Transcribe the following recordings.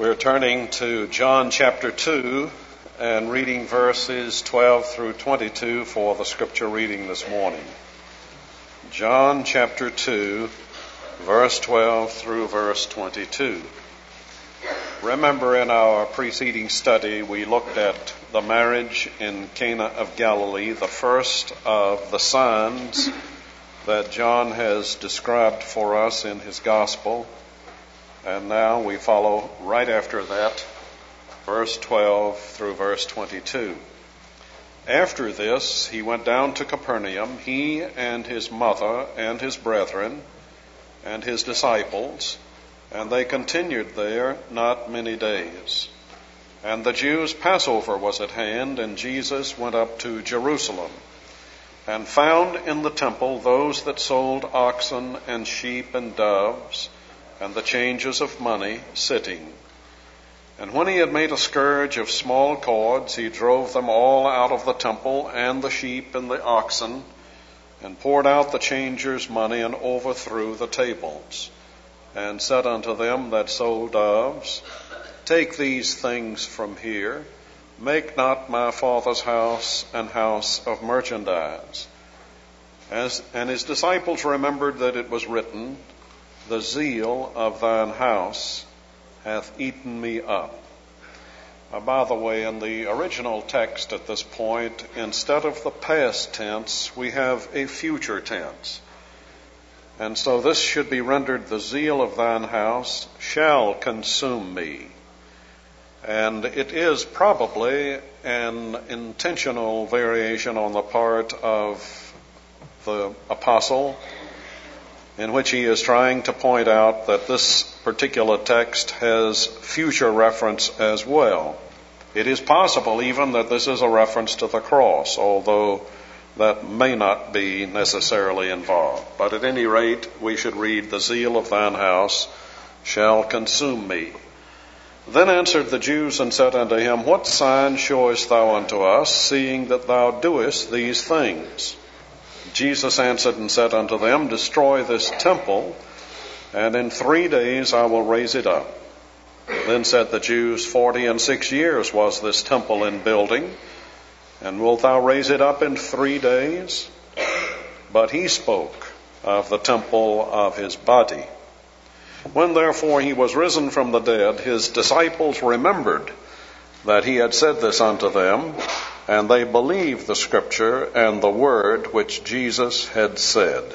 We're turning to John chapter 2 and reading verses 12 through 22 for the scripture reading this morning. John chapter 2, verse 12 through verse 22. Remember, in our preceding study, we looked at the marriage in Cana of Galilee, the first of the signs that John has described for us in his gospel. And now we follow right after that, verse 12 through verse 22. After this, he went down to Capernaum, he and his mother and his brethren and his disciples, and they continued there not many days. And the Jews' Passover was at hand, and Jesus went up to Jerusalem, and found in the temple those that sold oxen and sheep and doves, and the changes of money, sitting. And when he had made a scourge of small cords, he drove them all out of the temple, and the sheep and the oxen, and poured out the changers' money, and overthrew the tables, and said unto them that sold doves, Take these things from here, make not my Father's house an house of merchandise. And his disciples remembered that it was written, The zeal of thine house hath eaten me up. By the way, in the original text at this point, instead of the past tense, we have a future tense. And so this should be rendered, The zeal of thine house shall consume me. And it is probably an intentional variation on the part of the apostle, in which he is trying to point out that this particular text has future reference as well. It is possible even that this is a reference to the cross, although that may not be necessarily involved. But at any rate, we should read, The zeal of thine house shall consume me. Then answered the Jews and said unto him, What sign showest thou unto us, seeing that thou doest these things? Jesus answered and said unto them, Destroy this temple, and in 3 days I will raise it up. Then said the Jews, 46 years was this temple in building, and wilt thou raise it up in 3 days? But he spoke of the temple of his body. When therefore he was risen from the dead, his disciples remembered that he had said this unto them, and they believed the scripture and the word which Jesus had said.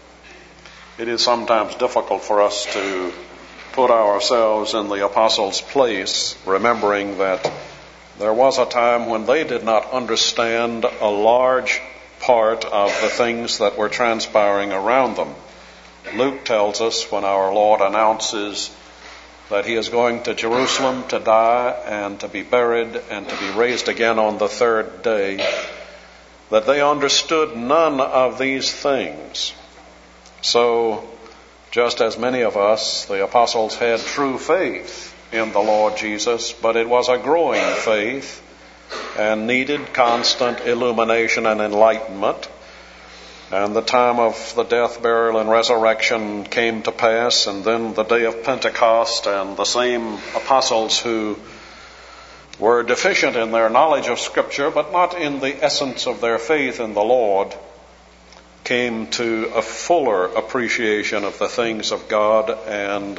It is sometimes difficult for us to put ourselves in the apostles' place, remembering that there was a time when they did not understand a large part of the things that were transpiring around them. Luke tells us when our Lord announces that he is going to Jerusalem to die and to be buried and to be raised again on the third day, that they understood none of these things. So, just as many of us, the apostles had true faith in the Lord Jesus, but it was a growing faith and needed constant illumination and enlightenment. And the time of the death, burial, and resurrection came to pass, and then the day of Pentecost, and the same apostles who were deficient in their knowledge of Scripture, but not in the essence of their faith in the Lord, came to a fuller appreciation of the things of God and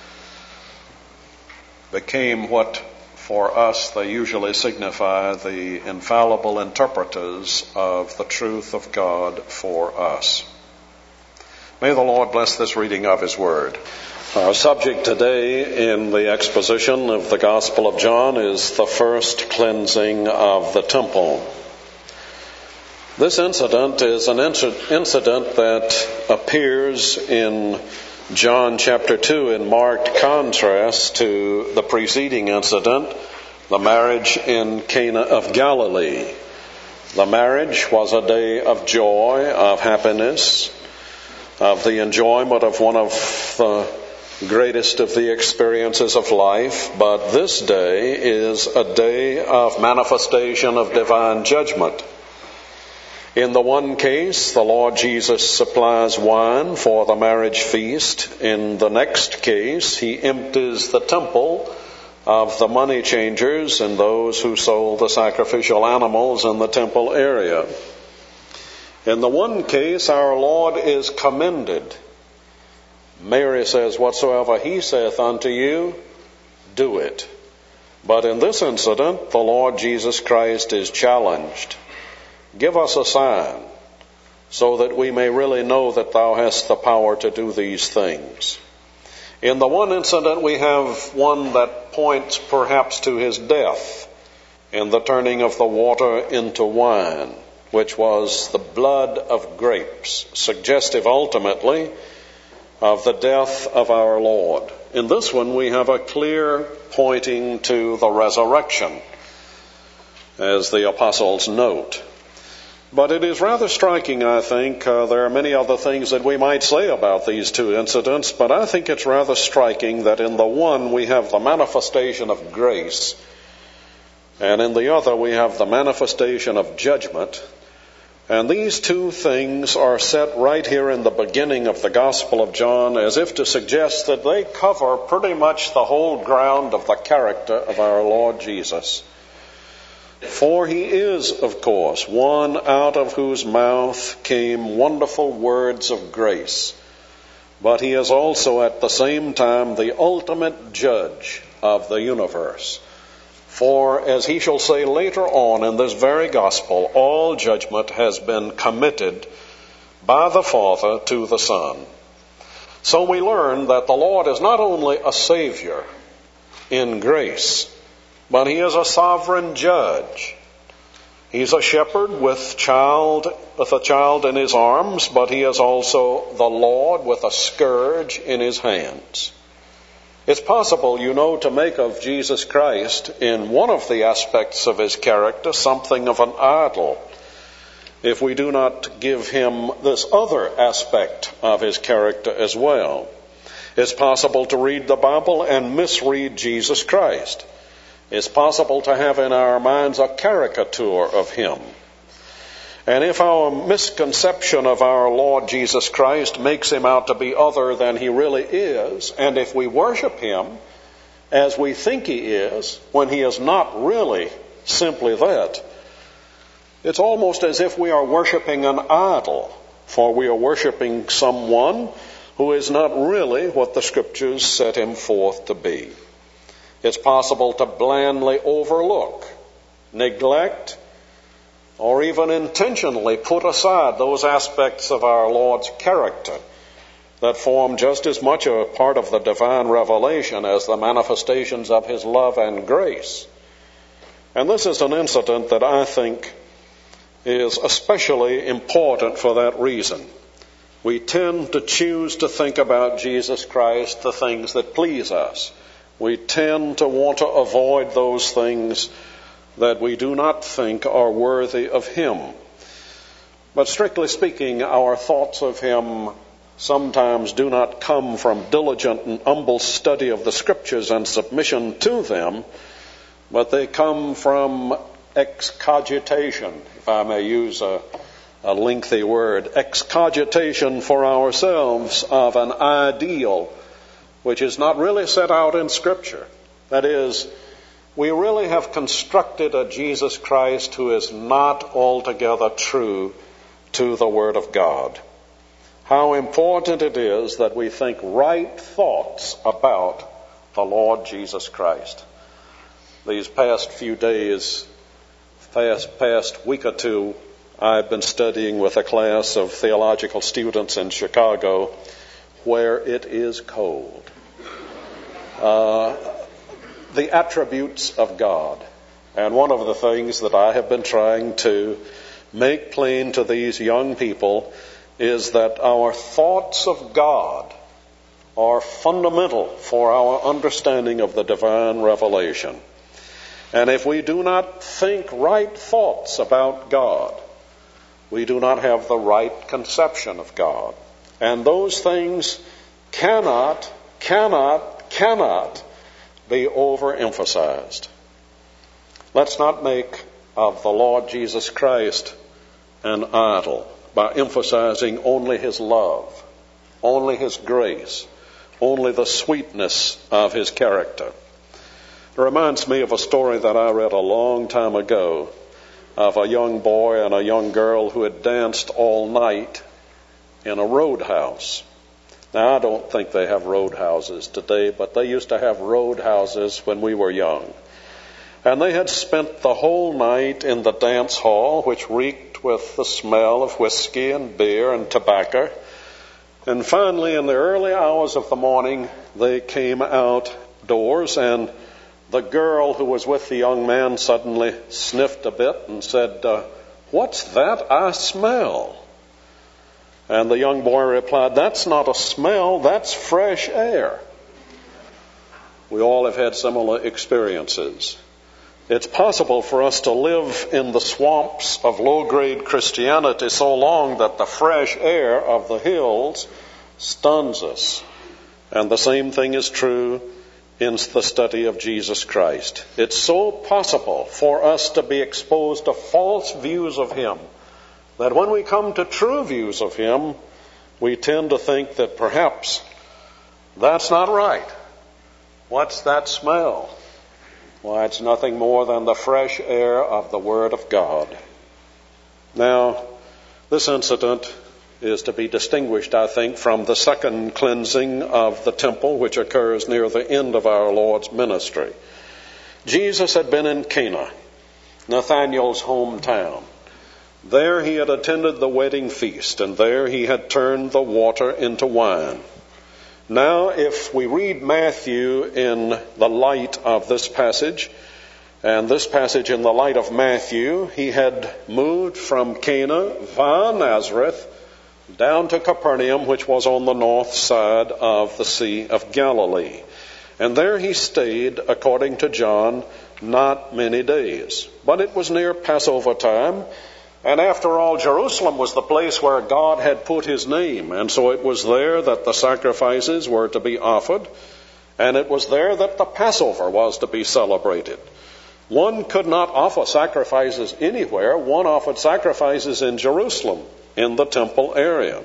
became what for us they usually signify, the infallible interpreters of the truth of God for us. May the Lord bless this reading of His Word. Our subject today in the exposition of the Gospel of John is the first cleansing of the temple. This incident is an incident that appears in John chapter 2 in marked contrast to the preceding incident, the marriage in Cana of Galilee. The marriage was a day of joy, of happiness, of the enjoyment of one of the greatest of the experiences of life, but this day is a day of manifestation of divine judgment. In the one case, the Lord Jesus supplies wine for the marriage feast. In the next case, he empties the temple of the money changers and those who sold the sacrificial animals in the temple area. In the one case, our Lord is commended. Mary says, "Whatsoever he saith unto you, do it." But in this incident, the Lord Jesus Christ is challenged. "Give us a sign, so that we may really know that thou hast the power to do these things." In the one incident, we have one that points perhaps to his death in the turning of the water into wine, which was the blood of grapes, suggestive ultimately of the death of our Lord. In this one, we have a clear pointing to the resurrection, as the apostles note. But it is rather striking, I think. There are many other things that we might say about these two incidents, but I think it's rather striking that in the one we have the manifestation of grace, and in the other we have the manifestation of judgment. And these two things are set right here in the beginning of the Gospel of John, as if to suggest that they cover pretty much the whole ground of the character of our Lord Jesus. For he is, of course, one out of whose mouth came wonderful words of grace. But he is also at the same time the ultimate judge of the universe. For, as he shall say later on in this very gospel, all judgment has been committed by the Father to the Son. So we learn that the Lord is not only a Savior in grace, but he is a sovereign judge. He's a shepherd with a child in his arms, but he is also the Lord with a scourge in his hands. It's possible, you know, to make of Jesus Christ in one of the aspects of his character something of an idol, if we do not give him this other aspect of his character as well. It's possible to read the Bible and misread Jesus Christ. It's possible to have in our minds a caricature of him. And if our misconception of our Lord Jesus Christ makes him out to be other than he really is, and if we worship him as we think he is, when he is not really simply that, it's almost as if we are worshiping an idol, for we are worshiping someone who is not really what the Scriptures set him forth to be. It's possible to blandly overlook, neglect, or even intentionally put aside those aspects of our Lord's character that form just as much a part of the divine revelation as the manifestations of his love and grace. And this is an incident that I think is especially important for that reason. We tend to choose to think about Jesus Christ, the things that please us. We tend to want to avoid those things that we do not think are worthy of him. But strictly speaking, our thoughts of him sometimes do not come from diligent and humble study of the Scriptures and submission to them, but they come from excogitation, if I may use a lengthy word, excogitation for ourselves of an ideal which is not really set out in Scripture. That is, we really have constructed a Jesus Christ who is not altogether true to the Word of God. How important it is that we think right thoughts about the Lord Jesus Christ. These past few days, past week or two, I've been studying with a class of theological students in Chicago where it is cold. The attributes of God. And one of the things that I have been trying to make plain to these young people is that our thoughts of God are fundamental for our understanding of the divine revelation. And if we do not think right thoughts about God, we do not have the right conception of God. And those things cannot be overemphasized. Let's not make of the Lord Jesus Christ an idol by emphasizing only his love, only his grace, only the sweetness of his character. It reminds me of a story that I read a long time ago of a young boy and a young girl who had danced all night in a roadhouse. Now, I don't think they have roadhouses today, but they used to have roadhouses when we were young. And they had spent the whole night in the dance hall, which reeked with the smell of whiskey and beer and tobacco. And finally, in the early hours of the morning, they came outdoors, and the girl who was with the young man suddenly sniffed a bit and said, "What's that I smell?" And the young boy replied, "That's not a smell, that's fresh air." We all have had similar experiences. It's possible for us to live in the swamps of low-grade Christianity so long that the fresh air of the hills stuns us. And the same thing is true in the study of Jesus Christ. It's so possible for us to be exposed to false views of Him that when we come to true views of Him, we tend to think that perhaps that's not right. What's that smell? Why, it's nothing more than the fresh air of the Word of God. Now, this incident is to be distinguished, I think, from the second cleansing of the temple, which occurs near the end of our Lord's ministry. Jesus had been in Cana, Nathanael's hometown. There he had attended the wedding feast, and there he had turned the water into wine. Now, if we read Matthew in the light of this passage, and this passage in the light of Matthew, he had moved from Cana via Nazareth down to Capernaum, which was on the north side of the Sea of Galilee. And there he stayed, according to John, not many days. But it was near Passover time, and after all, Jerusalem was the place where God had put His name, and so it was there that the sacrifices were to be offered, and it was there that the Passover was to be celebrated. One could not offer sacrifices anywhere. One offered sacrifices in Jerusalem, in the temple area.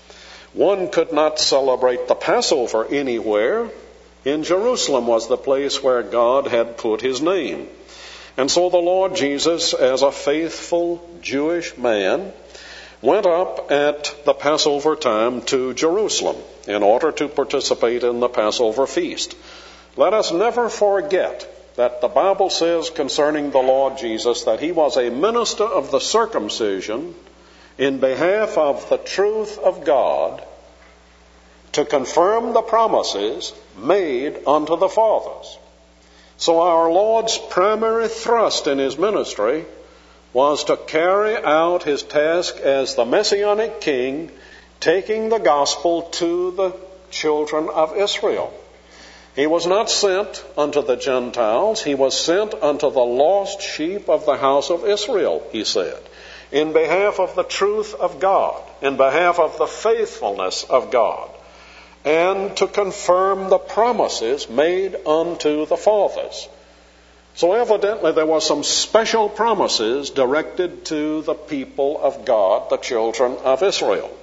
One could not celebrate the Passover anywhere. In Jerusalem was the place where God had put His name. And so the Lord Jesus, as a faithful Jewish man, went up at the Passover time to Jerusalem in order to participate in the Passover feast. Let us never forget that the Bible says concerning the Lord Jesus that He was a minister of the circumcision in behalf of the truth of God to confirm the promises made unto the fathers. So our Lord's primary thrust in His ministry was to carry out His task as the Messianic King, taking the gospel to the children of Israel. He was not sent unto the Gentiles. He was sent unto the lost sheep of the house of Israel, He said, in behalf of the truth of God, in behalf of the faithfulness of God, and to confirm the promises made unto the fathers. So evidently there were some special promises directed to the people of God, the children of Israel.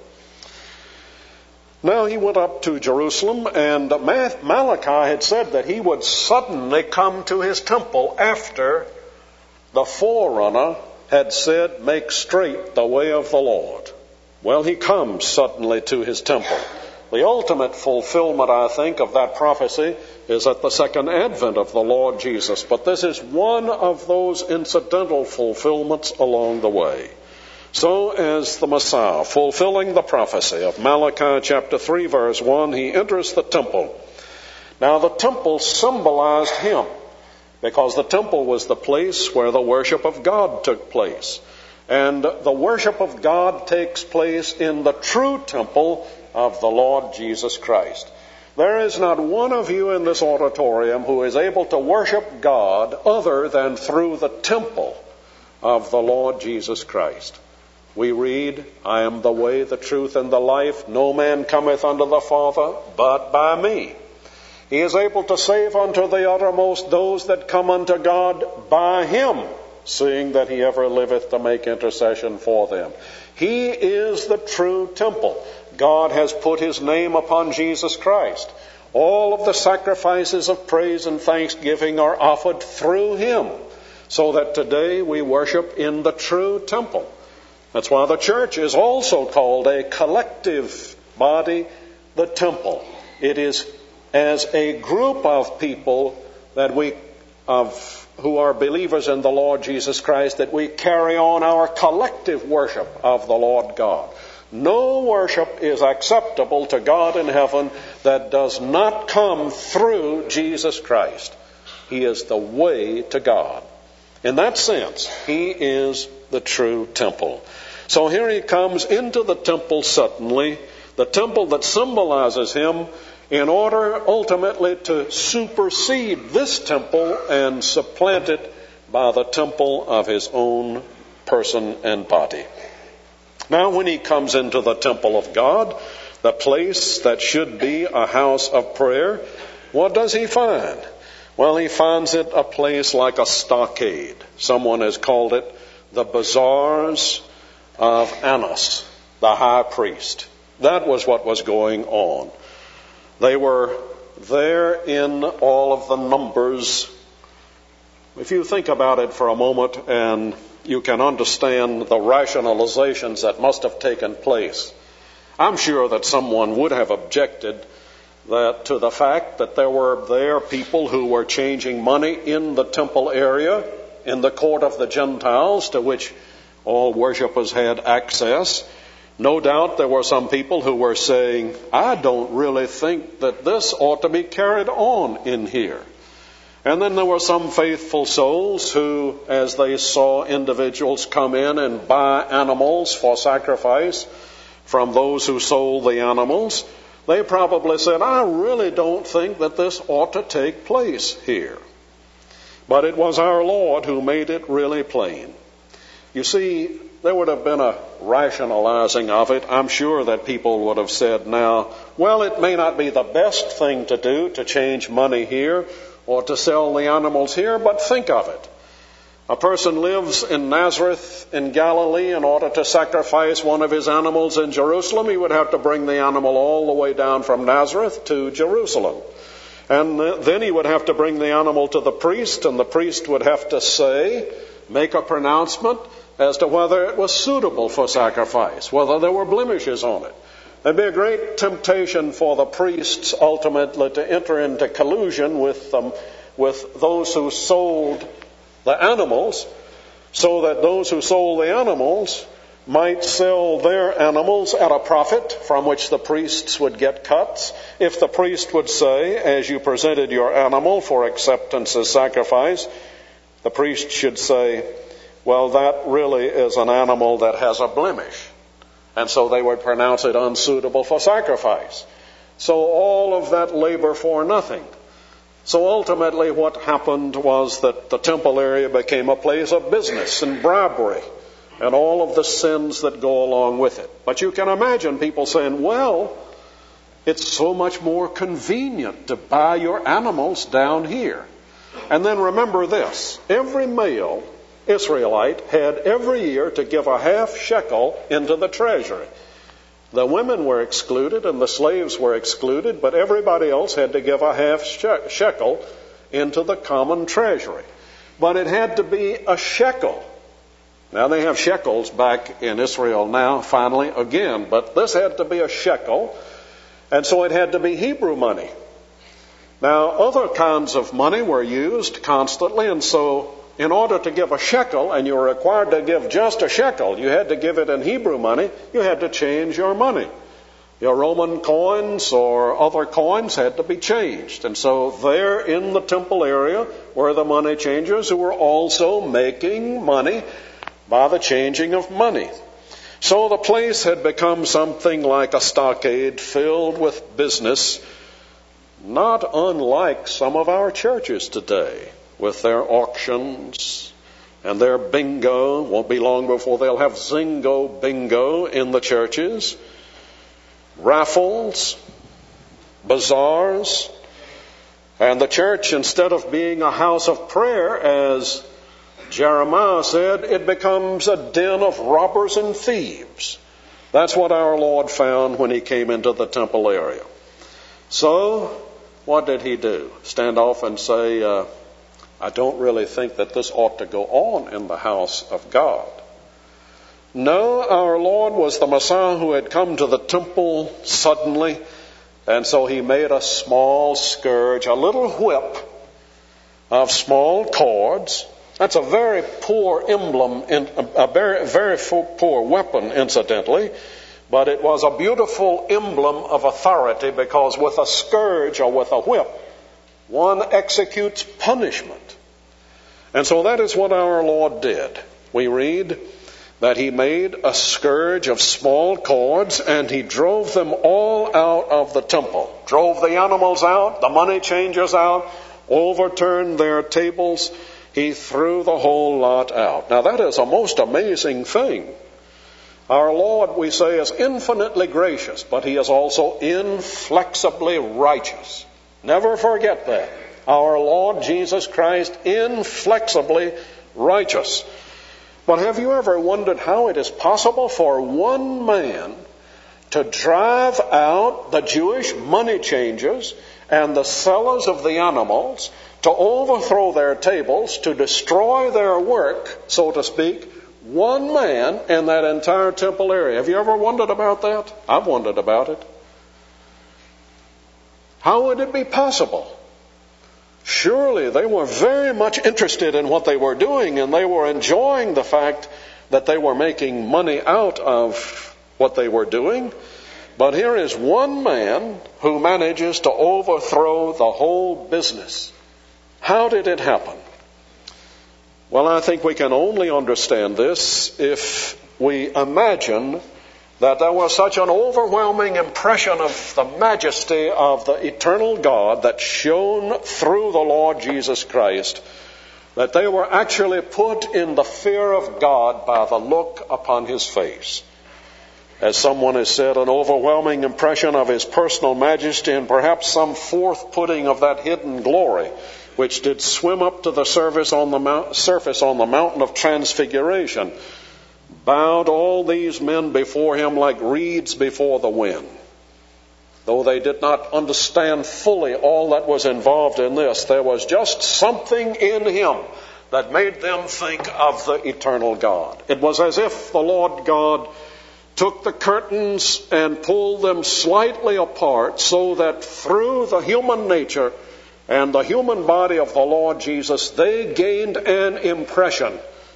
Now he went up to Jerusalem, and Malachi had said that he would suddenly come to his temple after the forerunner had said, "Make straight the way of the Lord." Well, he comes suddenly to his temple. The ultimate fulfillment, I think, of that prophecy is at the second advent of the Lord Jesus. But this is one of those incidental fulfillments along the way. So as the Messiah, fulfilling the prophecy of Malachi chapter 3, verse 1, he enters the temple. Now the temple symbolized him, because the temple was the place where the worship of God took place. And the worship of God takes place in the true temple of the Lord Jesus Christ. There is not one of you in this auditorium who is able to worship God other than through the temple of the Lord Jesus Christ. We read, "I am the way, the truth, and the life. No man cometh unto the Father but by me." He is able to save unto the uttermost those that come unto God by Him, seeing that He ever liveth to make intercession for them. He is the true temple. God has put His name upon Jesus Christ. All of the sacrifices of praise and thanksgiving are offered through him, so that today we worship in the true temple. That's why the church is also called a collective body, the temple. It is as a group of people that who are believers in the Lord Jesus Christ that we carry on our collective worship of the Lord God. No worship is acceptable to God in heaven that does not come through Jesus Christ. He is the way to God. In that sense, he is the true temple. So here he comes into the temple suddenly, the temple that symbolizes him, in order ultimately to supersede this temple and supplant it by the temple of his own person and body. Now, when he comes into the temple of God, the place that should be a house of prayer, what does he find? Well, he finds it a place like a stockade. Someone has called it the bazaars of Annas, the high priest. That was what was going on. They were there in all of the numbers. If you think about it for a moment, and you can understand the rationalizations that must have taken place, I'm sure that someone would have objected to the fact that there were there people who were changing money in the temple area, in the court of the Gentiles, to which all worshipers had access. No doubt there were some people who were saying, I don't really think that this ought to be carried on in here. And then there were some faithful souls who, as they saw individuals come in and buy animals for sacrifice from those who sold the animals, they probably said, I really don't think that this ought to take place here. But it was our Lord who made it really plain. You see, there would have been a rationalizing of it. I'm sure that people would have said now, well, it may not be the best thing to do to change money here or to sell the animals here, but think of it. A person lives in Nazareth in Galilee. In order to sacrifice one of his animals in Jerusalem, he would have to bring the animal all the way down from Nazareth to Jerusalem. And then he would have to bring the animal to the priest, and the priest would have to make a pronouncement as to whether it was suitable for sacrifice, whether there were blemishes on it. There'd be a great temptation for the priests ultimately to enter into collusion with those who sold the animals, so that those who sold the animals might sell their animals at a profit from which the priests would get cuts. If the priest would say, as you presented your animal for acceptance as sacrifice, the priest should say, well, that really is an animal that has a blemish. And so they would pronounce it unsuitable for sacrifice. So all of that labor for nothing. So ultimately what happened was that the temple area became a place of business and bribery and all of the sins that go along with it. But you can imagine people saying, well, it's so much more convenient to buy your animals down here. And then remember this, every male Israelite had every year to give a half shekel into the treasury. The women were excluded and the slaves were excluded, but everybody else had to give a half shekel into the common treasury. But it had to be a shekel. Now they have shekels back in Israel now, finally, again, but this had to be a shekel, and so it had to be Hebrew money. Now other kinds of money were used constantly, and so in order to give a shekel, and you were required to give just a shekel, you had to give it in Hebrew money, you had to change your money. Your Roman coins or other coins had to be changed. And so there in the temple area were the money changers who were also making money by the changing of money. So the place had become something like a stockade filled with business, not unlike some of our churches today, with their auctions and their bingo. Won't be long before they'll have Zingo bingo in the churches. Raffles, bazaars. And the church, instead of being a house of prayer, as Jeremiah said, it becomes a den of robbers and thieves. That's what our Lord found when he came into the temple area. So what did he do? Stand off and say, I don't really think that this ought to go on in the house of God. No, our Lord was the Messiah who had come to the temple suddenly, and so he made a small scourge, a little whip of small cords. That's a very poor emblem, a very poor weapon, incidentally, but it was a beautiful emblem of authority, because with a scourge or with a whip, one executes punishment. And so that is what our Lord did. We read that he made a scourge of small cords, and he drove them all out of the temple. Drove the animals out, the money changers out, overturned their tables. He threw the whole lot out. Now that is a most amazing thing. Our Lord, we say, is infinitely gracious, but he is also inflexibly righteous. Never forget that. Our Lord Jesus Christ, inflexibly righteous. But have you ever wondered how it is possible for one man to drive out the Jewish money changers and the sellers of the animals, to overthrow their tables, to destroy their work, so to speak, one man in that entire temple area? Have you ever wondered about that? I've wondered about it. How would it be possible? Surely they were very much interested in what they were doing, and they were enjoying the fact that they were making money out of what they were doing. But here is one man who manages to overthrow the whole business. How did it happen? Well, I think we can only understand this if we imagine that there was such an overwhelming impression of the majesty of the eternal God that shone through the Lord Jesus Christ, that they were actually put in the fear of God by the look upon his face. As someone has said, an overwhelming impression of his personal majesty, and perhaps some forth putting of that hidden glory which did swim up to the surface on the mountain of transfiguration, bowed all these men before him like reeds before the wind. Though they did not understand fully all that was involved in this, there was just something in him that made them think of the eternal God. It was as if the Lord God took the curtains and pulled them slightly apart, so that through the human nature and the human body of the Lord Jesus, they gained an impression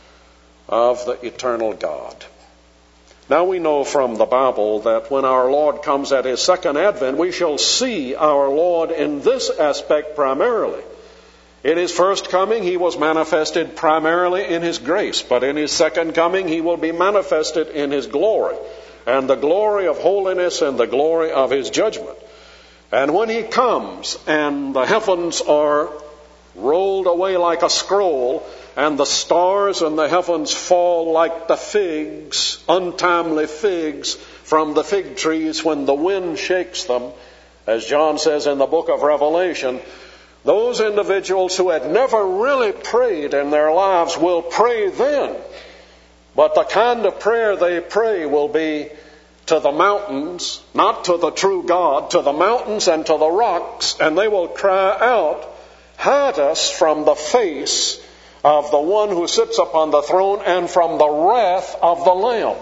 of the eternal God. Now we know from the Bible that when our Lord comes at his second advent, we shall see our Lord in this aspect primarily. In his first coming, he was manifested primarily in his grace, but in his second coming, he will be manifested in his glory, and the glory of holiness and the glory of his judgment. And when he comes and the heavens are rolled away like a scroll, and the stars in the heavens fall like the figs, untimely figs, from the fig trees when the wind shakes them, as John says in the book of Revelation, those individuals who had never really prayed in their lives will pray then. But the kind of prayer they pray will be to the mountains, not to the true God, to the mountains and to the rocks, and they will cry out, hide us from the face of the one who sits upon the throne and from the wrath of the Lamb.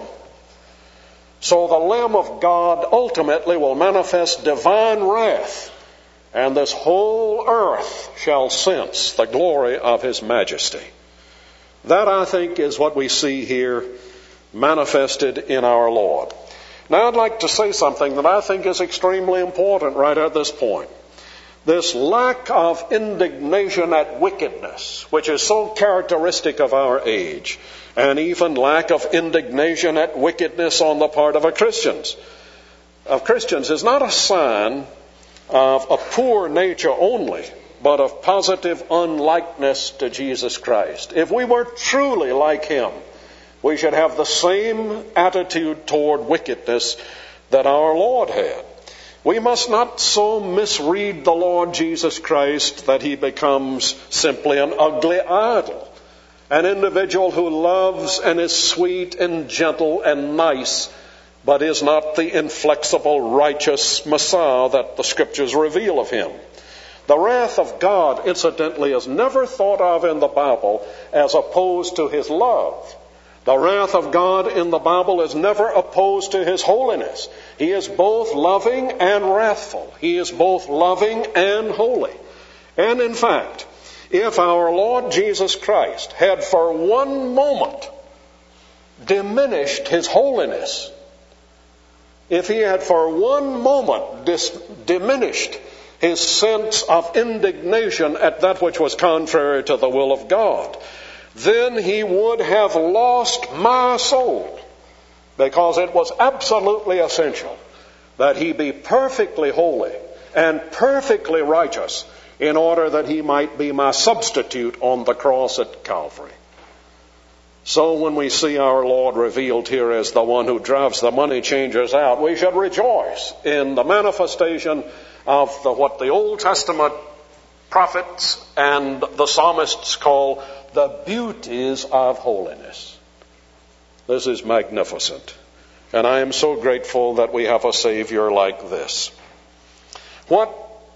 So the Lamb of God ultimately will manifest divine wrath, and this whole earth shall sense the glory of his majesty. That, I think, is what we see here manifested in our Lord. Now I'd like to say something that I think is extremely important right at this point. This lack of indignation at wickedness, which is so characteristic of our age, and even lack of indignation at wickedness on the part of Christians, is not a sign of a poor nature only, but of positive unlikeness to Jesus Christ. If we were truly like him, we should have the same attitude toward wickedness that our Lord had. We must not so misread the Lord Jesus Christ that he becomes simply an ugly idol, an individual who loves and is sweet and gentle and nice, but is not the inflexible, righteous Messiah that the Scriptures reveal of him. The wrath of God, incidentally, is never thought of in the Bible as opposed to his love. The wrath of God in the Bible is never opposed to his holiness. He is both loving and wrathful. He is both loving and holy. And in fact, if our Lord Jesus Christ had for one moment diminished his holiness, if he had for one moment diminished his sense of indignation at that which was contrary to the will of God, then he would have lost my soul, because it was absolutely essential that he be perfectly holy and perfectly righteous in order that he might be my substitute on the cross at Calvary. So when we see our Lord revealed here as the one who drives the money changers out, we should rejoice in the manifestation of what the Old Testament prophets and the psalmists call the beauties of holiness. This is magnificent. And I am so grateful that we have a Savior like this. What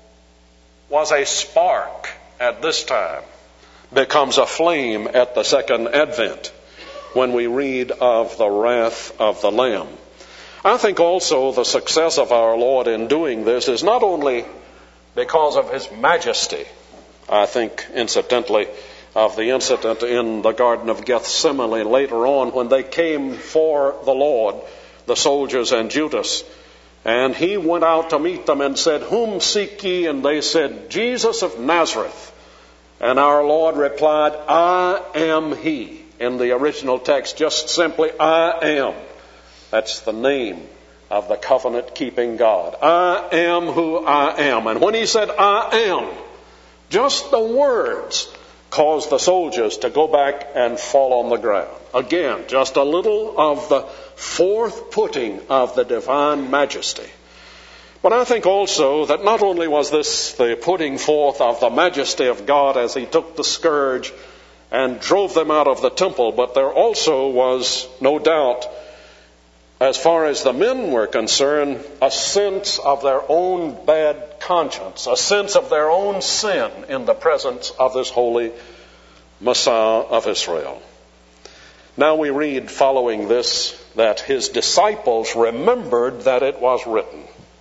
was a spark at this time becomes a flame at the second advent when we read of the wrath of the Lamb. I think also the success of our Lord in doing this is not only because of his majesty. I think, incidentally, of the incident in the Garden of Gethsemane later on when they came for the Lord, the soldiers and Judas. And he went out to meet them and said, "Whom seek ye?" And they said, "Jesus of Nazareth." And our Lord replied, "I am he." In the original text, just simply, "I am." That's the name of the covenant-keeping God. I am who I am. And when he said, "I am," just the words caused the soldiers to go back and fall on the ground. Again, just a little of the forth putting of the divine majesty. But I think also that not only was this the putting forth of the majesty of God as he took the scourge and drove them out of the temple, but there also was, no doubt, as far as the men were concerned, a sense of their own bad conscience, a sense of their own sin in the presence of this holy Messiah of Israel. Now we read following this that his disciples remembered that it was written.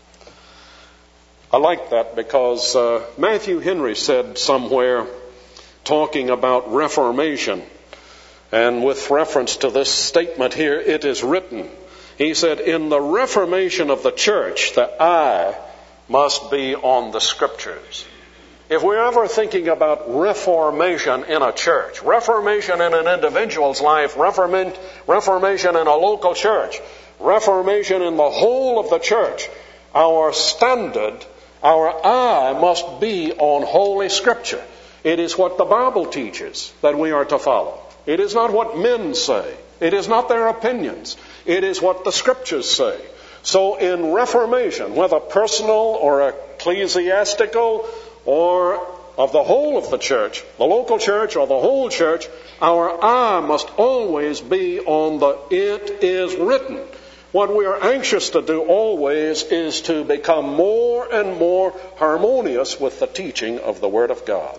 I like that because Matthew Henry said somewhere, talking about Reformation, and with reference to this statement here, "It is written." He said, in the reformation of the church, the eye must be on the Scriptures. If we're ever thinking about reformation in a church, reformation in an individual's life, reformation in a local church, reformation in the whole of the church, our standard, our eye must be on Holy Scripture. It is what the Bible teaches that we are to follow. It is not what men say. It is not their opinions. It is what the Scriptures say. So in reformation, whether personal or ecclesiastical or of the whole of the church, the local church or the whole church, our eye must always be on the "it is written." What we are anxious to do always is to become more and more harmonious with the teaching of the Word of God.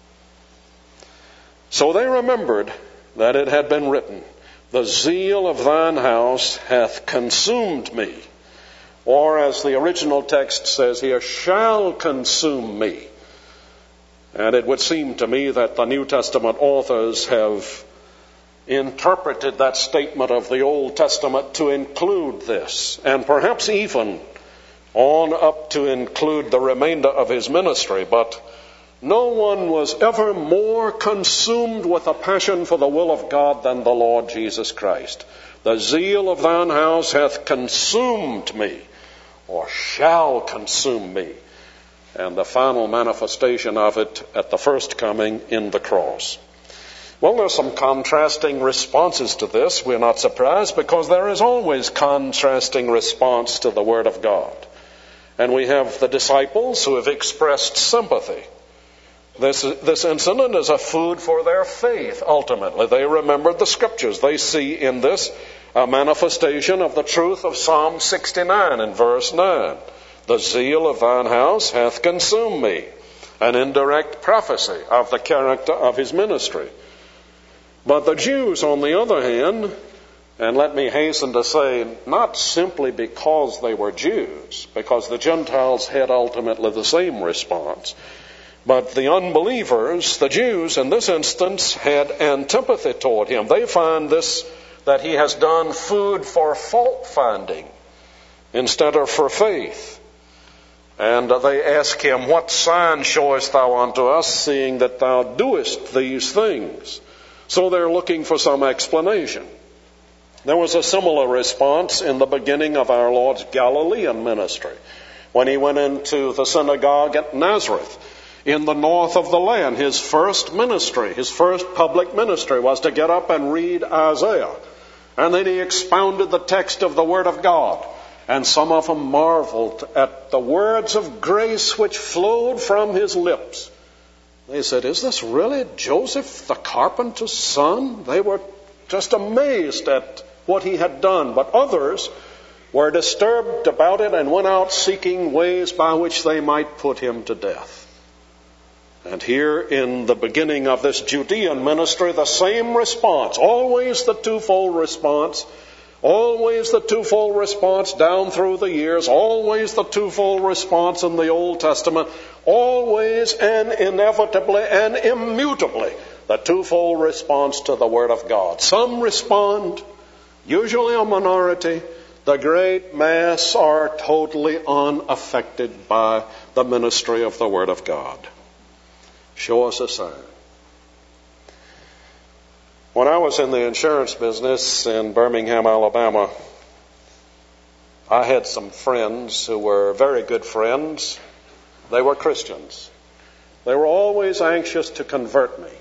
So they remembered that it had been written, "The zeal of thine house hath consumed me." Or as the original text says here, "shall consume me." And it would seem to me that the New Testament authors have interpreted that statement of the Old Testament to include this, and perhaps even on up to include the remainder of his ministry. But no one was ever more consumed with a passion for the will of God than the Lord Jesus Christ. "The zeal of thine house hath consumed me," or shall consume me. And the final manifestation of it at the first coming in the cross. Well, there's some contrasting responses to this. We're not surprised because there is always contrasting response to the Word of God. And we have the disciples who have expressed sympathy. This incident is a food for their faith, ultimately. They remembered the Scriptures. They see in this a manifestation of the truth of Psalm 69 in verse 9. "The zeal of thine house hath consumed me." an indirect prophecy of the character of his ministry. But the Jews, on the other hand, and let me hasten to say, not simply because they were Jews, because the Gentiles had ultimately the same response, but the unbelievers, the Jews in this instance, had antipathy toward him. They find this, that he has done food for fault finding instead of for faith. And they ask him, "What sign showest thou unto us, seeing that thou doest these things?" So they're looking for some explanation. There was a similar response in the beginning of our Lord's Galilean ministry, when he went into the synagogue at Nazareth in the north of the land. His first ministry, his first public ministry, was to get up and read Isaiah. And then he expounded the text of the Word of God. And some of them marveled at the words of grace which flowed from his lips. They said, "Is this really Joseph the carpenter's son?" They were just amazed at what he had done. But others were disturbed about it and went out seeking ways by which they might put him to death. And here in the beginning of this Judean ministry, the same response, always the twofold response, always the twofold response down through the years, always the twofold response in the Old Testament, always and inevitably and immutably the twofold response to the Word of God. Some respond, usually a minority. The great mass are totally unaffected by the ministry of the Word of God. Show us a sign. When I was in the insurance business in Birmingham, Alabama, I had some friends who were very good friends. They were Christians. They were always anxious to convert me.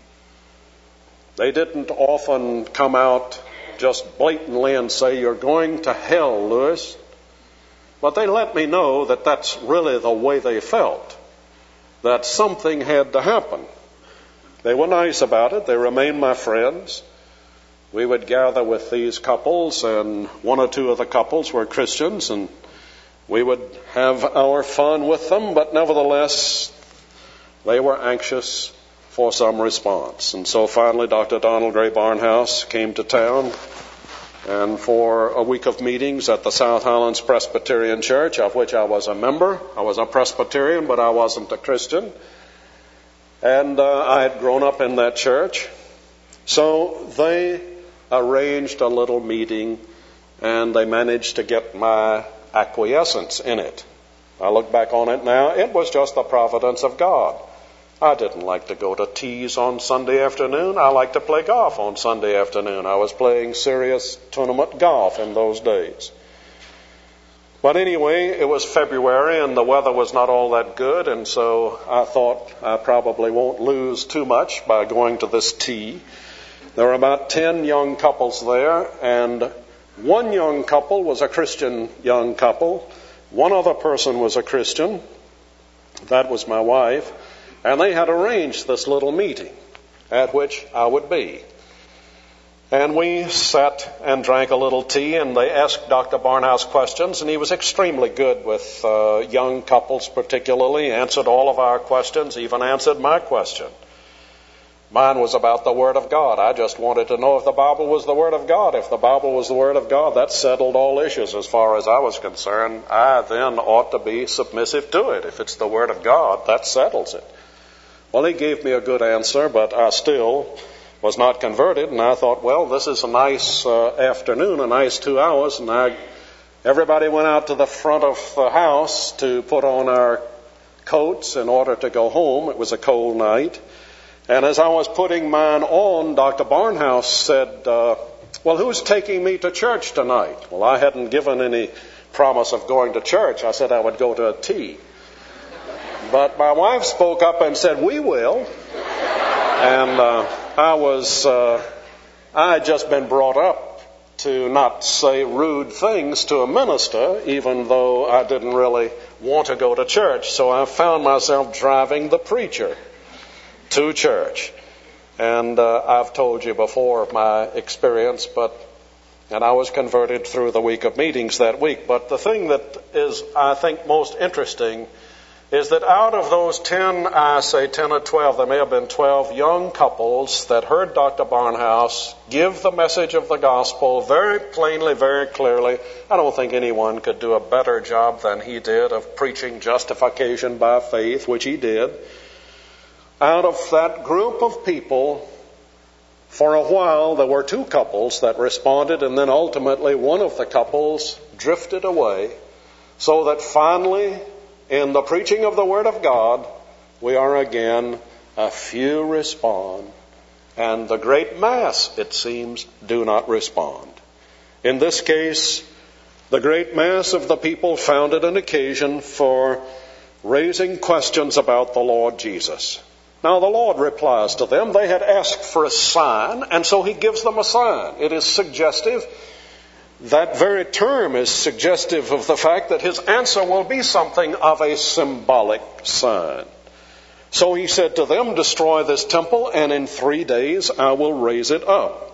They didn't often come out just blatantly and say, "You're going to hell, Lewis." But they let me know that that's really the way they felt, that something had to happen. They were nice about it. They remained my friends. We would gather with these couples, and one or two of the couples were Christians, and we would have our fun with them, but nevertheless, they were anxious for some response. And so finally, Dr. Donald Gray Barnhouse came to town, and for a week of meetings at the South Highlands Presbyterian Church, of which I was a member. I was a Presbyterian, but I wasn't a Christian. And I had grown up in that church. So they arranged a little meeting, and they managed to get my acquiescence in it. I look back on it now, it was just the providence of God. I didn't like to go to teas on Sunday afternoon. I liked to play golf on Sunday afternoon. I was playing serious tournament golf in those days. But anyway, it was February and the weather was not all that good, and so I thought I probably won't lose too much by going to this tea. There were about 10 young couples there, and one young couple was a Christian young couple. One other person was a Christian. That was my wife. And they had arranged this little meeting at which I would be. And we sat and drank a little tea, and they asked Dr. Barnhouse questions, and he was extremely good with young couples particularly, answered all of our questions, even answered my question. Mine was about the Word of God. I just wanted to know if the Bible was the Word of God. If the Bible was the Word of God, that settled all issues as far as I was concerned. I then ought to be submissive to it. If it's the Word of God, that settles it. Well, he gave me a good answer, but I still was not converted, and I thought, well, this is a nice afternoon, a nice 2 hours, and everybody went out to the front of the house to put on our coats in order to go home. It was a cold night, and as I was putting mine on, Dr. Barnhouse said, well, who's taking me to church tonight? Well, I hadn't given any promise of going to church. I said I would go to a tea. But my wife spoke up and said, "We will." And I had just been brought up to not say rude things to a minister, even though I didn't really want to go to church. So I found myself driving the preacher to church. And I've told you before of my experience, and I was converted through the week of meetings that week. But the thing that is, I think, most interesting is that out of those 10 or 12, there may have been 12 young couples that heard Dr. Barnhouse give the message of the gospel very plainly, very clearly. I don't think anyone could do a better job than he did of preaching justification by faith, which he did. Out of that group of people, for a while, there were 2 couples that responded, and then ultimately one of the couples drifted away, so that finally, in the preaching of the Word of God, we are again a few respond, and the great mass, it seems, do not respond. In this case, the great mass of the people found it an occasion for raising questions about the Lord Jesus. Now the Lord replies to them. They had asked for a sign, and so He gives them a sign. It is suggestive. That very term is suggestive of the fact that His answer will be something of a symbolic sign. So He said to them, destroy this temple, and in 3 days I will raise it up.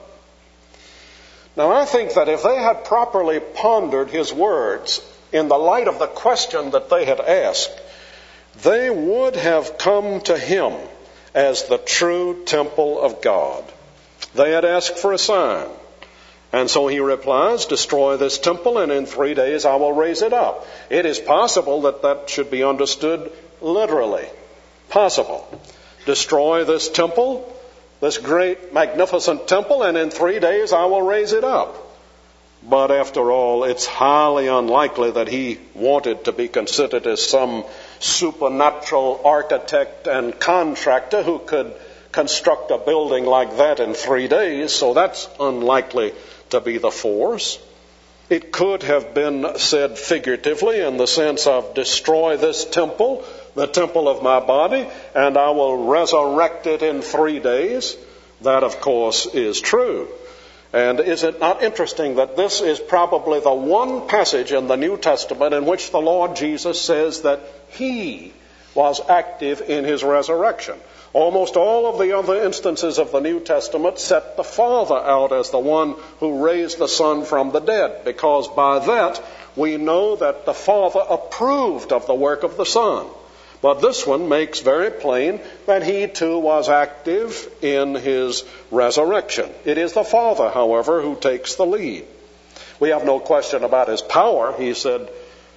Now I think that if they had properly pondered His words in the light of the question that they had asked, they would have come to Him as the true temple of God. They had asked for a sign. And so He replies, destroy this temple, and in 3 days I will raise it up. It is possible that that should be understood literally. Possible. Destroy this temple, this great, magnificent temple, and in 3 days I will raise it up. But after all, it's highly unlikely that He wanted to be considered as some supernatural architect and contractor who could construct a building like that in 3 days, so that's unlikely to be the force. It could have been said figuratively in the sense of destroy this temple, the temple of my body, and I will resurrect it in 3 days. That, of course, is true. And is it not interesting that this is probably the one passage in the New Testament in which the Lord Jesus says that He was active in His resurrection? Almost all of the other instances of the New Testament set the Father out as the one who raised the Son from the dead, because by that we know that the Father approved of the work of the Son. But this one makes very plain that He too was active in His resurrection. It is the Father, however, who takes the lead. We have no question about His power. He said,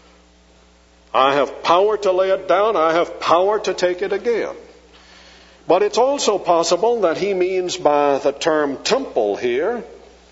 I have power to lay it down, I have power to take it again. But it's also possible that He means by the term temple here,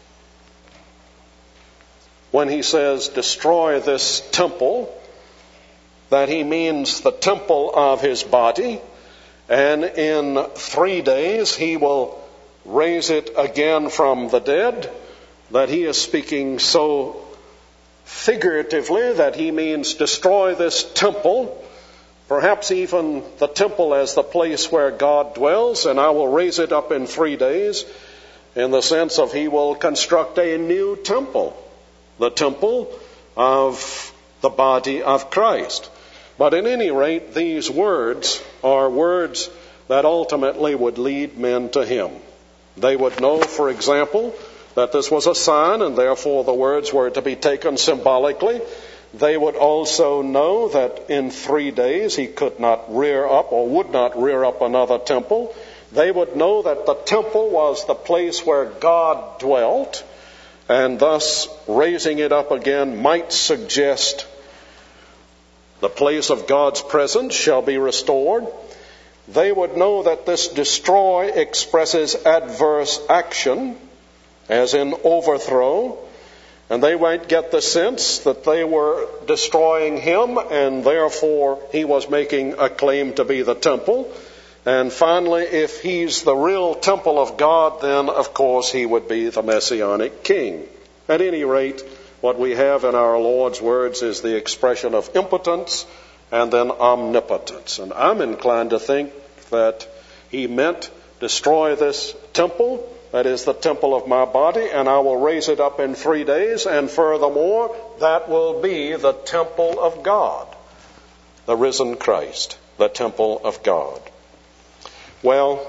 when He says destroy this temple, that He means the temple of His body, and in 3 days He will raise it again from the dead, that He is speaking so figuratively that He means destroy this temple, perhaps even the temple as the place where God dwells, and I will raise it up in 3 days, in the sense of He will construct a new temple, the temple of the body of Christ. But at any rate, these words are words that ultimately would lead men to Him. They would know, for example, that this was a sign, and therefore the words were to be taken symbolically. They would also know that in 3 days He could not rear up or would not rear up another temple. They would know that the temple was the place where God dwelt, and thus raising it up again might suggest the place of God's presence shall be restored. They would know that this destroy expresses adverse action, as in overthrow, and they might get the sense that they were destroying Him, and therefore He was making a claim to be the temple. And finally, if He's the real temple of God, then of course He would be the Messianic King. At any rate, what we have in our Lord's words is the expression of impotence and then omnipotence. And I'm inclined to think that He meant destroy this temple, that is the temple of my body, and I will raise it up in 3 days, and furthermore, that will be the temple of God, the risen Christ, the temple of God. Well,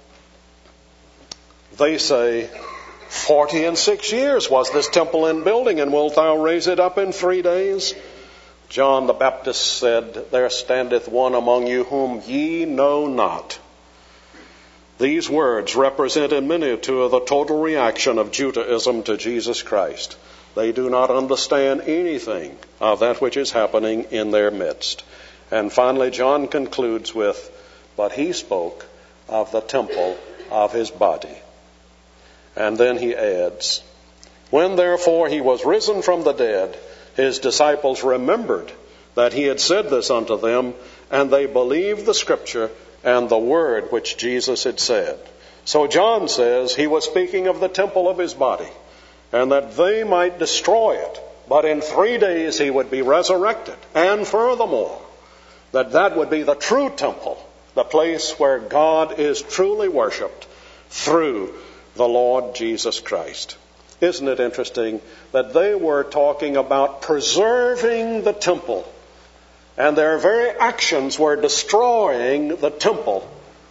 they say, 46 years was this temple in building, and wilt thou raise it up in 3 days? John the Baptist said, "There standeth one among you whom ye know not." These words represent in miniature the total reaction of Judaism to Jesus Christ. They do not understand anything of that which is happening in their midst. And finally, John concludes with, "But he spoke of the temple of his body." And then he adds, "When therefore he was risen from the dead, his disciples remembered that he had said this unto them, and they believed the scripture and the word which Jesus had said." So John says he was speaking of the temple of his body, and that they might destroy it, but in 3 days he would be resurrected. And furthermore, that would be the true temple, the place where God is truly worshiped through the Lord Jesus Christ. Isn't it interesting that they were talking about preserving the temple, and their very actions were destroying the temple,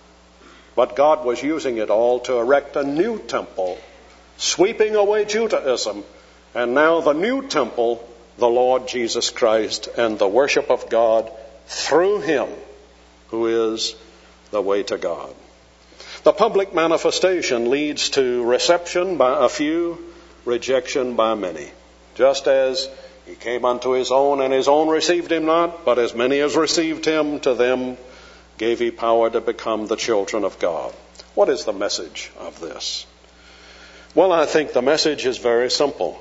but God was using it all to erect a new temple, sweeping away Judaism, and now the new temple, the Lord Jesus Christ, and the worship of God through him, who is the way to God. The public manifestation leads to reception by a few, rejection by many. Just as he came unto his own, and his own received him not, but as many as received him, to them gave he power to become the children of God. What is the message of this? Well, I think the message is very simple.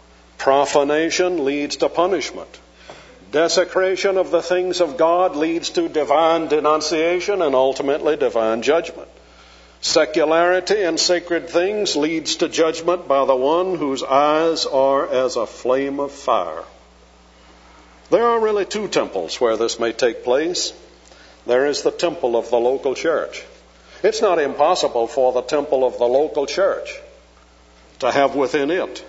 Profanation leads to punishment. Desecration of the things of God leads to divine denunciation and ultimately divine judgment. Secularity in sacred things leads to judgment by the one whose eyes are as a flame of fire. There are really 2 temples where this may take place. There is the temple of the local church. It's not impossible for the temple of the local church to have within it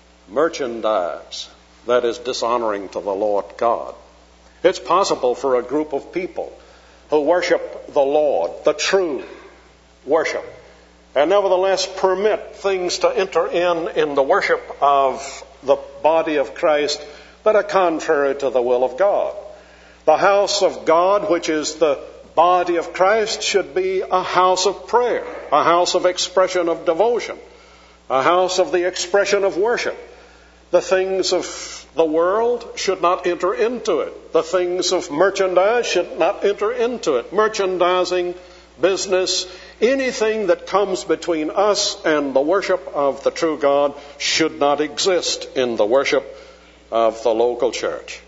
merchandise that is dishonoring to the Lord God. It's possible for a group of people who worship the Lord, the true worship, and nevertheless permit things to enter in the worship of the body of Christ that are contrary to the will of God. The house of God, which is the body of Christ, should be a house of prayer, a house of expression of devotion, a house of the expression of worship. The things of the world should not enter into it. The things of merchandise should not enter into it. Merchandising, business, anything that comes between us and the worship of the true God should not exist in the worship of the local church.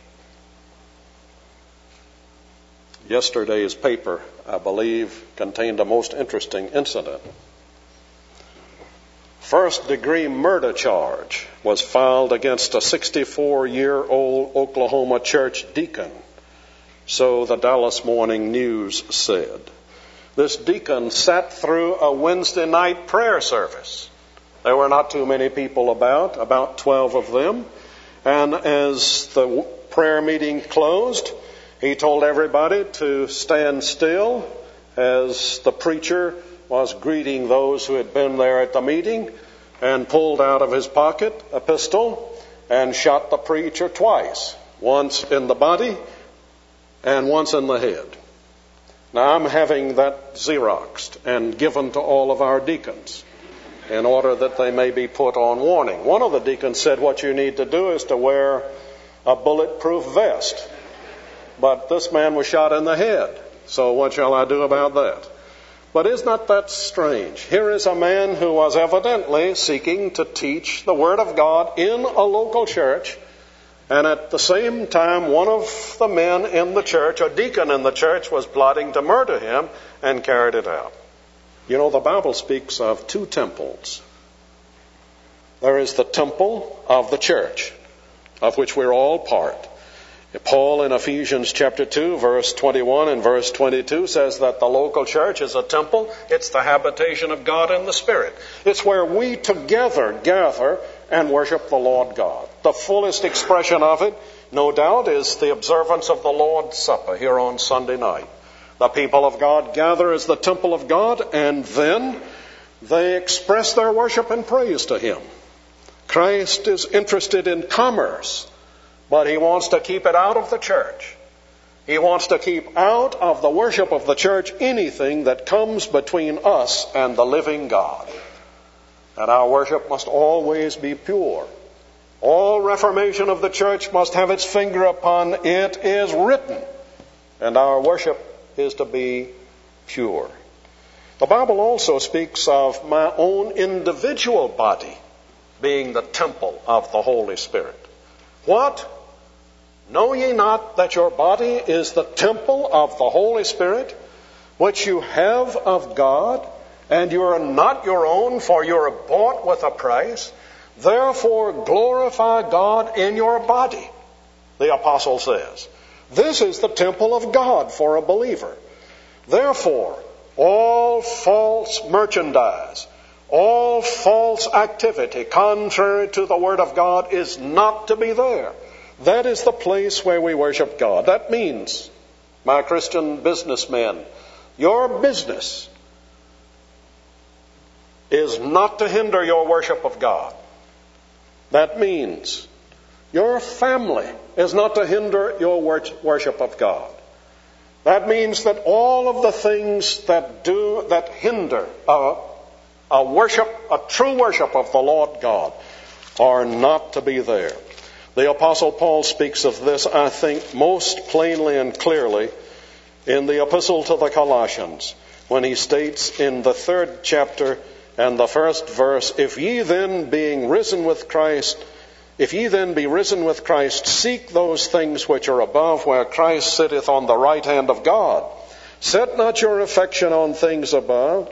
Yesterday's paper, I believe, contained a most interesting incident. First-degree murder charge was filed against a 64-year-old Oklahoma church deacon, so the Dallas Morning News said. This deacon sat through a Wednesday night prayer service. There were not too many people about 12 of them, and as the prayer meeting closed, he told everybody to stand still as the preacher was greeting those who had been there at the meeting, and pulled out of his pocket a pistol and shot the preacher twice, once in the body and once in the head. Now, I'm having that Xeroxed and given to all of our deacons in order that they may be put on warning. One of the deacons said what you need to do is to wear a bulletproof vest. But this man was shot in the head, so what shall I do about that? But is not that strange? Here is a man who was evidently seeking to teach the Word of God in a local church, and at the same time one of the men in the church, a deacon in the church, was plotting to murder him and carried it out. You know, the Bible speaks of 2 temples. There is the temple of the church, of which we're all part. Paul in Ephesians chapter 2, verse 21 and verse 22 says that the local church is a temple. It's the habitation of God in the Spirit. It's where we together gather and worship the Lord God. The fullest expression of it, no doubt, is the observance of the Lord's Supper here on Sunday night. The people of God gather as the temple of God, and then they express their worship and praise to Him. Christ is interested in commerce, but he wants to keep it out of the church. He wants to keep out of the worship of the church anything that comes between us and the living God. And our worship must always be pure. All reformation of the church must have its finger upon "it is written," and our worship is to be pure. The Bible also speaks of my own individual body being the temple of the Holy Spirit. What? Know ye not that your body is the temple of the Holy Spirit, which you have of God, and you are not your own, for you are bought with a price? Therefore glorify God in your body, the apostle says. This is the temple of God for a believer. Therefore, all false merchandise, all false activity contrary to the Word of God is not to be there. That is the place where we worship God. That means, my Christian businessmen, your business is not to hinder your worship of God. That means your family is not to hinder your worship of God. That means that all of the things that hinder a true worship of the Lord God are not to be there. The Apostle Paul speaks of this, I think, most plainly and clearly in the Epistle to the Colossians, when he states in the 3rd chapter and the 1st verse, If ye then be risen with Christ, seek those things which are above, where Christ sitteth on the right hand of God. Set your affection on things above,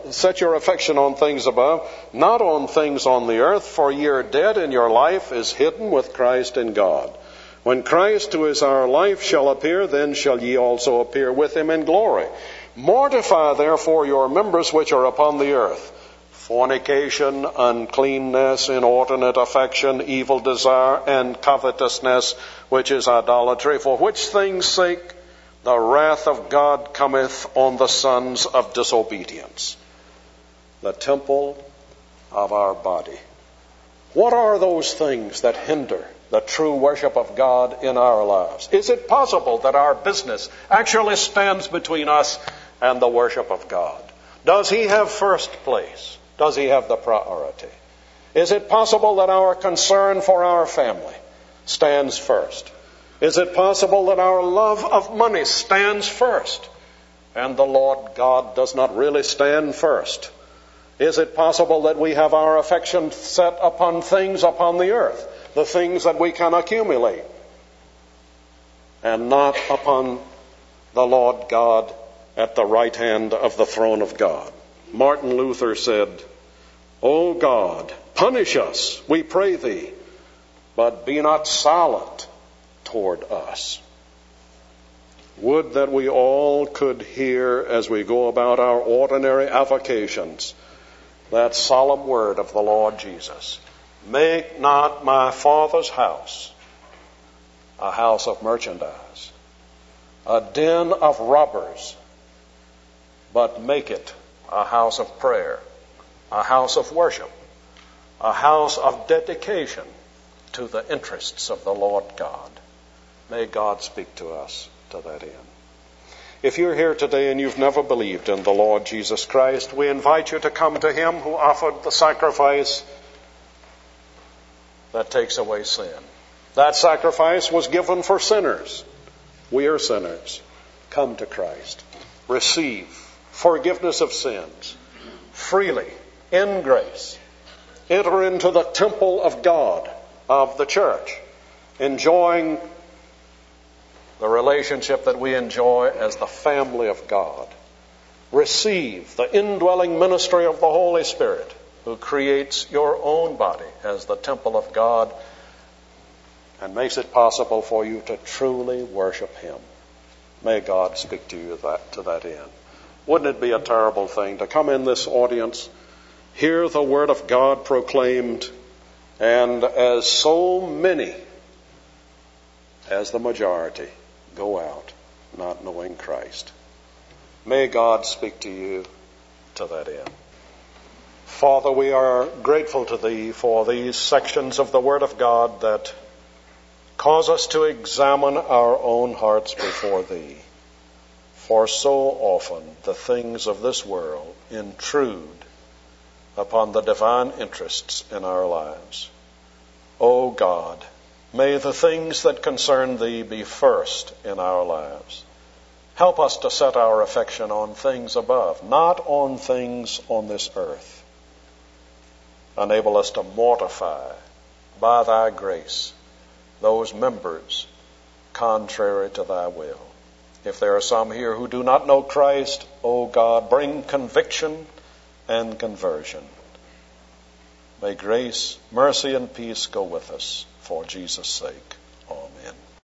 not on things on the earth, for ye are dead, and your life is hidden with Christ in God. When Christ, who is our life, shall appear, then shall ye also appear with him in glory. Mortify therefore your members which are upon the earth, fornication, uncleanness, inordinate affection, evil desire, and covetousness, which is idolatry, for which things' sake the wrath of God cometh on the sons of disobedience. The temple of our body. What are those things that hinder the true worship of God in our lives? Is it possible that our business actually stands between us and the worship of God? Does he have first place? Does he have the priority? Is it possible that our concern for our family stands first? Is it possible that our love of money stands first and the Lord God does not really stand first? Is it possible that we have our affection set upon things upon the earth, the things that we can accumulate, and not upon the Lord God at the right hand of the throne of God? Martin Luther said, O God, punish us, we pray thee, but be not silent toward us. Would that we all could hear as we go about our ordinary avocations that solemn word of the Lord Jesus. Make not my Father's house a house of merchandise, a den of robbers, but make it a house of prayer, a house of worship, a house of dedication to the interests of the Lord God. May God speak to us to that end. If you're here today and you've never believed in the Lord Jesus Christ, we invite you to come to him who offered the sacrifice that takes away sin. That sacrifice was given for sinners. We are sinners. Come to Christ. Receive forgiveness of sins freely, in grace. Enter into the temple of God, of the church, enjoying the relationship that we enjoy as the family of God. Receive the indwelling ministry of the Holy Spirit, who creates your own body as the temple of God and makes it possible for you to truly worship him. May God speak to you to that end. Wouldn't it be a terrible thing to come in this audience, hear the word of God proclaimed, and as so many as the majority go out not knowing Christ? May God speak to you to that end. Father, we are grateful to thee for these sections of the Word of God that Cause us to examine our own hearts before Thee, for so often the things of this world intrude upon the divine interests in our lives. O God, may the things that concern Thee be first in our lives. Help us to set our affection on things above, not on things on this earth. Enable us to mortify by Thy grace those members contrary to Thy will. If there are some here who do not know Christ, O God, bring conviction and conversion. May grace, mercy, and peace go with us for Jesus' sake.